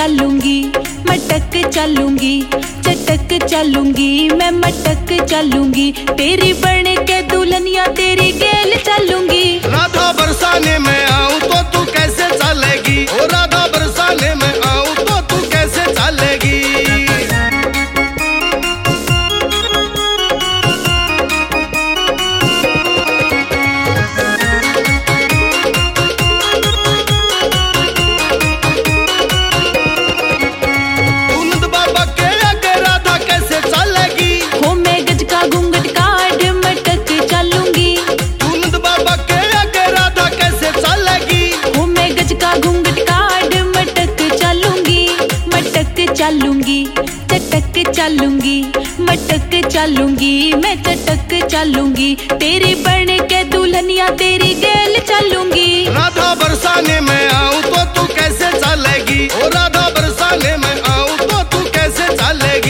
चलूंगी, मटक चलूंगी, चटक चलूंगी, मैं मटक चलूंगी, तेरी बन के दुल्हनिया तेरी गेल चलूंगी। राधा बरसाने में आऊं तो तू कैसे चलेगी, ओ राधा बरसाने में आऊं तो तू कैसे चलेगी। चलूंगी, चटक चलूंगी, मटक चलूंगी, मैं चटक चलूंगी, तेरी बन के दुल्हनिया तेरी गेल चलूंगी। राधा बरसाने में आऊं तो तू कैसे चलेगी, ओ राधा बरसाने में आऊं तो तू कैसे चलेगी।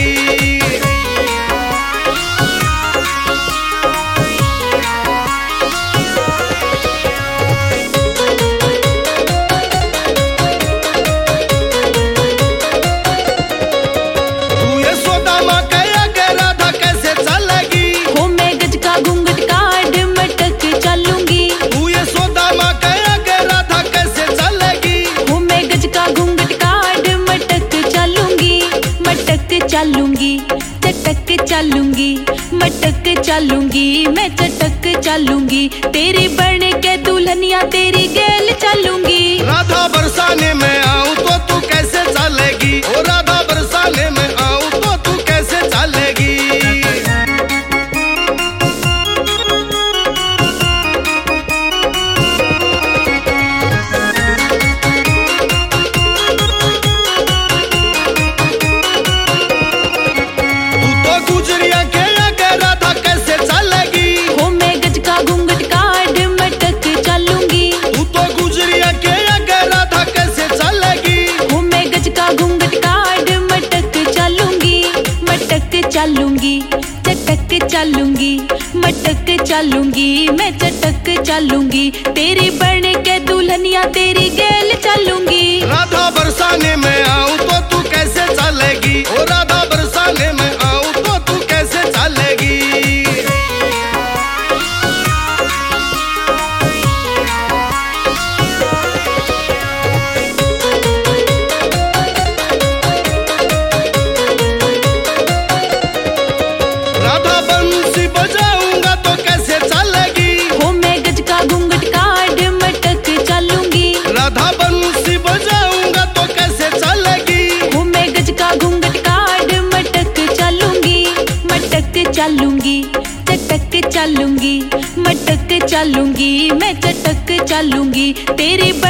चलूंगी, चटक चलूंगी, मटक चलूंगी, मैं चटक चलूंगी, तेरी बन के दुल्हनिया तेरी गेल चलूंगी। राधा बरसाने में आऊं तो तू कैसे चलेगी, ओ राधा बरसाने में आऊं तो तू कैसे चलेगी। चलूंगी, चटक चलूंगी, मटक चलूंगी, मैं चटक चलूंगी, तेरी बन के दुल्हनिया तेरी गेल चलूंगी। राधा बरसाने में आऊं तो तू कैसे चलेगी, ओ राधा बरसाने में आऊं तो तू कैसे चलेगी। बजाऊंगा तो कैसे चलेगी, हो मैं गज का घूंघट काट मटक चलूंगी। राधा बंसी बजाऊंगा तो कैसे चलेगी, हो मैं गज का घूंघट काट मटक चलूंगी। मटक चलूंगी, चटक चलूंगी, मटक चलूंगी, मैं चटक चलूंगी, तेरी